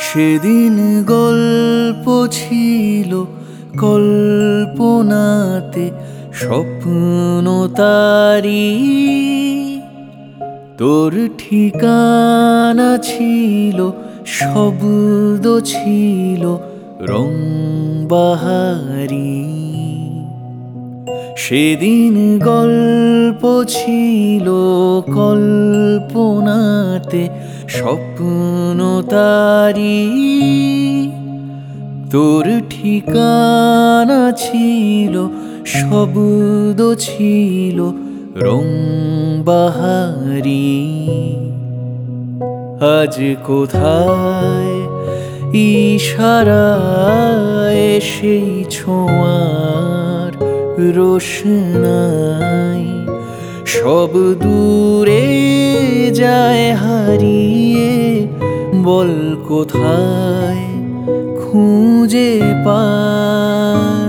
সেদিন গল্প ছিল কল্পনাতে, স্বপ্ন তারি। তোর ঠিকানা ছিল, শব্দ ছিল রং বাহারি। সেদিন গল্প ছিল কল্পনাতে, স্বপ্ন তারি। তোর ঠিকানা ছিল, শব্দ ছিল রং বাহারি। আজ কোথায় ইশারায় সেই ছোঁয়ার রোশনাই, সব দূরে যায় হারিয়ে। বল কোথায় খুঁজে পাই।